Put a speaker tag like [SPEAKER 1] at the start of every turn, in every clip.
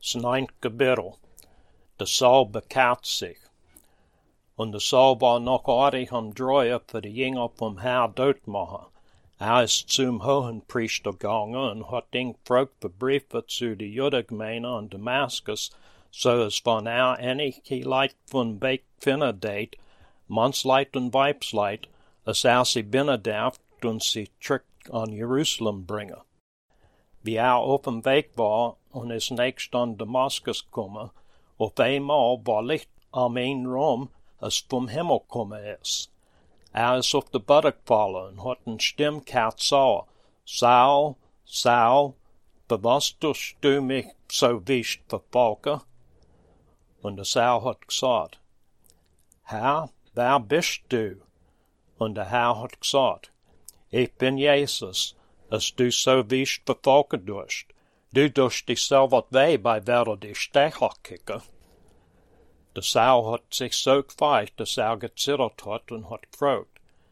[SPEAKER 1] Neunte Kapitel. De Saul bekehrt sich. Und de Saul war noch aardig am draaien voor de jongen vom Herr doodmachen. Ist zum Hohenpriester gegangen und hat ihn gefragt für Briefe zu de Judengemeinde in Damaskus, so es von einige Leute von Weg finden deed, Mannsleid und Weibsleid, als sie binnen darf und sie zurück an Jerusalem bringen. Wie auf dem Weg war und ist nächst an Damaskus gekommen, auf einmal war Licht am einen Raum, als vom Himmel gekommen ist. Ist auf de Boden gefallen und hat een Stimme gehört sagen, Saul, Saul, für was tust du mich so wüst verfolgen? Und der Saul hat gesagt, Herr, wer bist du? Und der Herr hat gesagt, ich bin Jesus, als du so wüst verfolgen tust. Du tust dich selber weh, bei wer dich Stecher kicken. Der Saul hat sich so gefreut, dass gezittert hat und hat gefragt,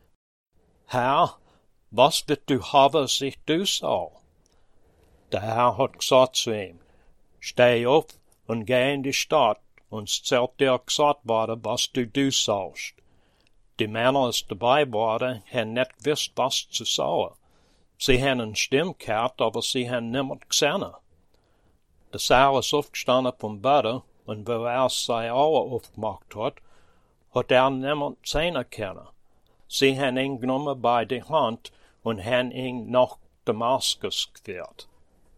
[SPEAKER 1] Herr, was wird du haben, als ich du soll? Der Herr hat gesagt zu ihm, steh auf und geh in die Stadt, und es zählt dir gesagt worden, was du sollst. Die Männer, die dabei waren, haben nicht gewusst, was zu sagen. Sie haben eine Stimme gehört, aber sie haben niemand gesehen. Der Saul ist aufgestanden vom Bett, und wo seine Augen aufgemacht hat niemand sehen können. Sie haben ihn genommen bei der Hand und haben ihn nach Damaskus geführt.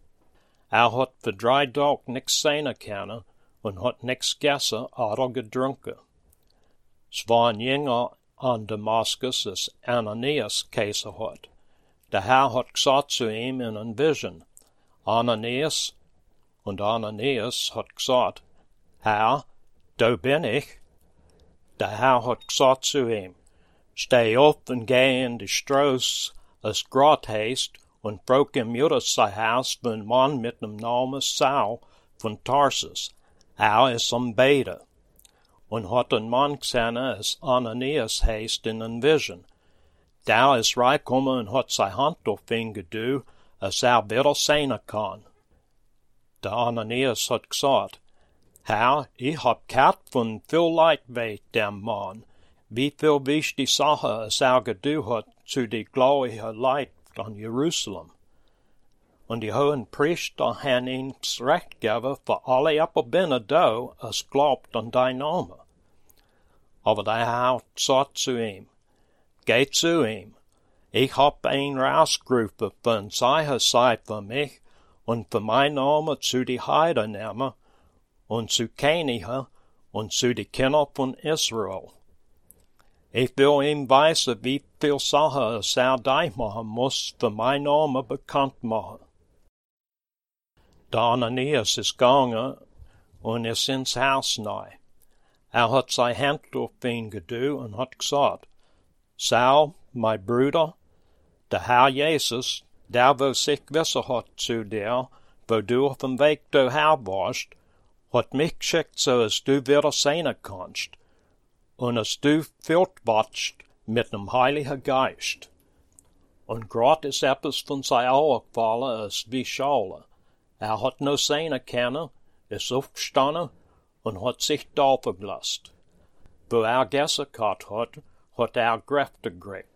[SPEAKER 1] Hat für 3 Tage nichts sehen können und hat nichts gegessen oder getrunken. Es war ein Jünger an Damaskus, das Ananias geheißen hat. Der Herr hat gesagt zu ihm in einer Vision, Ananias, und Ananias hat gesagt, Herr, da bin ich. Der Herr hat gesagt zu ihm, steh auf und geh in die Straße, es grad heißt, und frag im Judas sein Haus für einen Mann mit dem Namen Saul von Tarsus. Ist am Beten. Und hat ein Mann gesehen, es Ananias heißt in einer Vision. Der ist reingekommen und hat seine Hand auf ihn gedu, als wieder sehen kann. Der Ananias hat gesagt, Herr, ich hab gehört von viel Leid weh dem Mann, wie viel wichtige Sache es gedu hat zu die gläubigen Leid an Jerusalem. Und die hohen Priester haben ihm das Recht gegeben, für alle Abbinnen da, es glaubt an dein Name. Aber der Herr hat gesagt zu ihm, geh zu ihm, ich hab ihn rausgerufen für ein Zeichen sei für mich und für mein Name zu die Heiden nehmen, und zu Kenigen und zu die Kinder von Israel. Ich will ihm weisen, wie viel Sachen es dich machen muss, für mein Name bekannt machen. Der Ananias ist gegangen und ist ins Haus neu. Hat seine Hand auf ihn gedu und hat gesagt, Saul, mein Bruder, der Herr Jesus, der wo sich gewissen hat zu dir, wo du auf dem Weg daher warst, hat mich geschickt, so dass du wieder sehen kannst, und dass du füllt warst mit dem Heiligen Geist. Und grad ist etwas von seinen Augen gefallen, als wie Schale. Hat nur sehen können, ist aufgestanden und hat sich taufen gelassen. Wo gegessen hat, hat Kräfte gekriegt.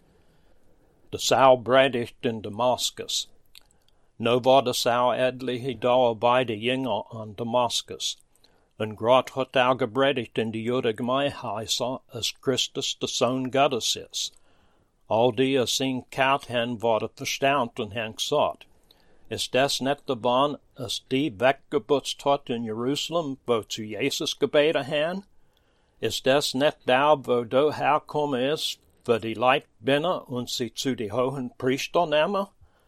[SPEAKER 1] Der Saul predigt in Damaskus. Nu war der Saul etliche Dauer bei den Jüngern an Damaskus. Und grad hat gepredigt in die Judengemeinde heißen, als Christus der Sohn Gottes ist. All die es ihn gehört haben, waren verstaunt und haben gesagt, ist das nicht der Mann, als die weggeputzt hat in Jerusalem, wo zu Jesus gebeten haben? Ist das nicht der, wo du herkommen ist, für die Leute binnen und sie zu die hohen Priester nehmen?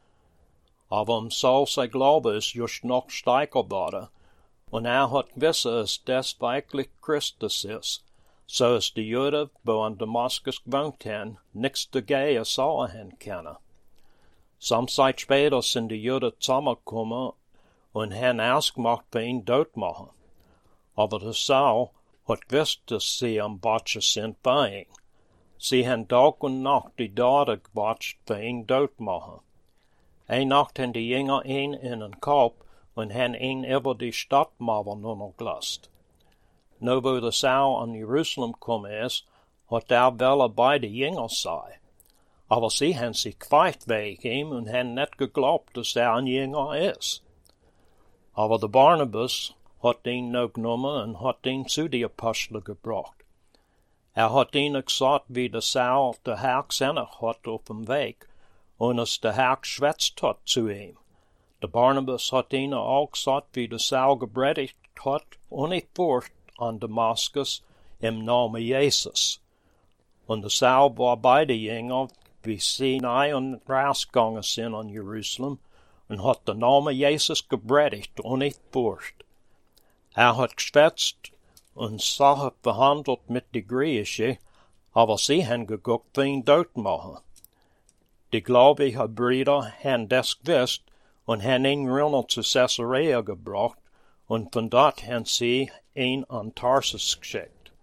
[SPEAKER 1] Aber Saul sein Glaube ist just noch stärker geworden, und hat gewissen, dass das wirklich Christus ist, so dass die Juden, wo an Damaskus gewohnt haben, nichts dagegen sagen haben können. Some Zeit später sind die Juden zusammengekommen und haben ausgemacht, für ihn tot machen. Aber der Saul hat gewusst, dass sie am Watschen sind bei ihm. Sie haben Tag und Nacht die Daten gewatscht, für ihn tot machen. Eine Nacht haben die Jünger ihn in einen Korb und han über die Stadtmauer nur noch gelast. Nu wo de Sau an Jerusalem gekommen is, hat wel bei de Jüngers sei. Aber sie han sich gefeit wegen ihm und han net geglaubt, dass ein Jünger is. Aber de Barnabas hat ihn nu genommen und hat ihn zu die Apostel gebracht. Hat ihnen gesagt, wie de Sau de Herr gesendet hat auf dem Weg, und es de Herr geschwätzt hat zu ihm. De Barnabas hat ihnen auch gesagt, wie de Sau gepredigt hat, ohne Furcht an Damaskus im Namen Jesus. Und de Sau war bei de Jünger, wie sie nahe und rausgegangen sind an Jerusalem, und hat den Namen Jesus gepredigt ohne Furcht. Hat geschwätzt und Sachen behandelt mit die Griechen, aber sie haben geguckt, wie ihn dort machen. Die gläubigen Brüder haben das gewusst und haben ihn runter zu Caesarea gebracht, und von dort haben sie ihn an Tarsus geschickt.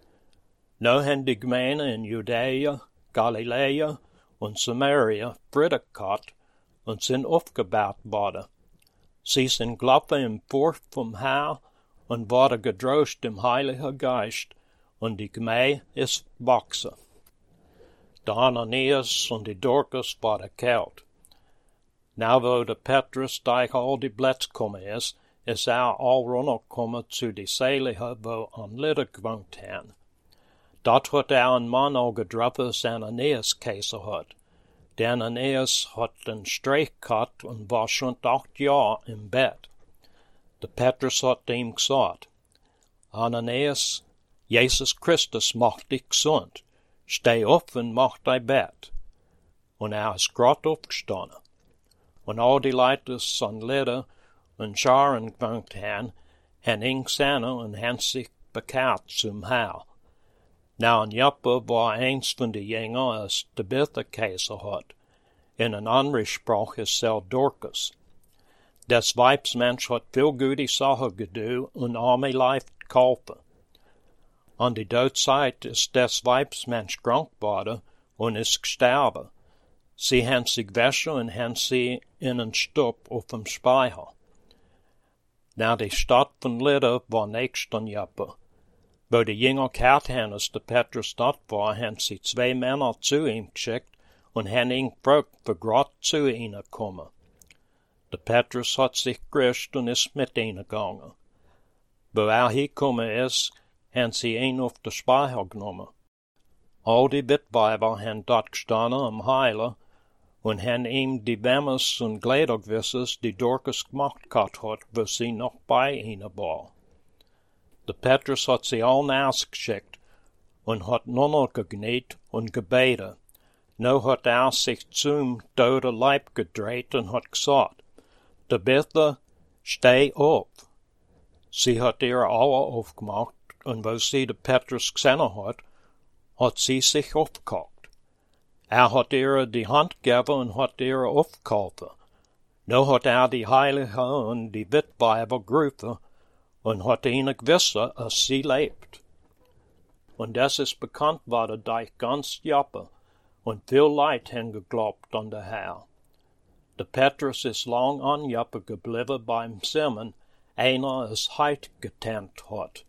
[SPEAKER 1] Nu haben die Gemeinden in Judäa, Galiläa und Samaria Frieden gehabt und sind aufgebaut worden. Sie sind gelaufen im Furcht vom Herrn und worden gedrost im Heiligen Geist, und die Gemeinde ist wachsen. Der Ananias und die Dorcas waren kalt. Nou wo de Petrus durch all die Blätze gekommen ist all runtergekommen zu die Seligen, wo an Lydda gewohnt haben. Dort hat een Mann auch getroffen, als Ananias Käse hat. Der Ananias hat den Streich gehabt und war schon 8 Jahre im Bett. Der Petrus hat ihm gesagt, Ananias, Jesus Christus macht dich gesund. Steh auf und mach dein Bett. Und ist grad aufgestanden. Und all die Leute an Lydda und Sharon gewohnt haben ihn gesehen und haben sich bekehrt zum Herr. Nou, in Joppe war eins von den Jüngern, als Tabitha Käse hat. In een andere Sprache ist Dorcas. Das Weibsmensch hat viel gute Sachen getan und arme Leib geholfen. An die Dodzeit ist das Weibsmensch krank geworden und ist gestorben. Sie haben sich gewaschen und haben sie in einen Stub auf dem Speicher. Na, die Stadt von Lydda war nächst an Joppe. Wo die Jünger gehört haben, als der Petrus dort war, haben sie 2 Männer zu ihm geschickt und haben ihn gefragt, für grad zu ihnen kommen. Der Petrus hat sich gerüstet und ist mit ihnen gegangen. Wo hingekommen ist, haben sie ihn auf den Speicher genommen. All die Witweiber haben dort gestanden am Heiler und haben ihm die Wämmes und Gliedergewisses, die Dorcas gemacht hat, wo sie noch bei ihnen war. Der Petrus hat sie allen ausgeschickt und hat nur noch gekniet und gebetet. Nu hat sich zum toten Leib gedreht und hat gesagt, Tabitha, steh auf. Sie hat ihre Augen aufgemacht, und wo sie den Petrus gesehen hat sie sich aufgehockt. Hat ihr die Hand gegeben und hat ihr aufgeholfen. Nu hat die Heiligen und die Witweiber gerufen und hat ihnen gewissen, dass sie lebt. Und das ist bekannt worden durch ganz Joppe, und viel Leute haben geglaubt an den Herr. Der Petrus ist lang an Joppe geblieben beim Simon, einer es heit getannt hat.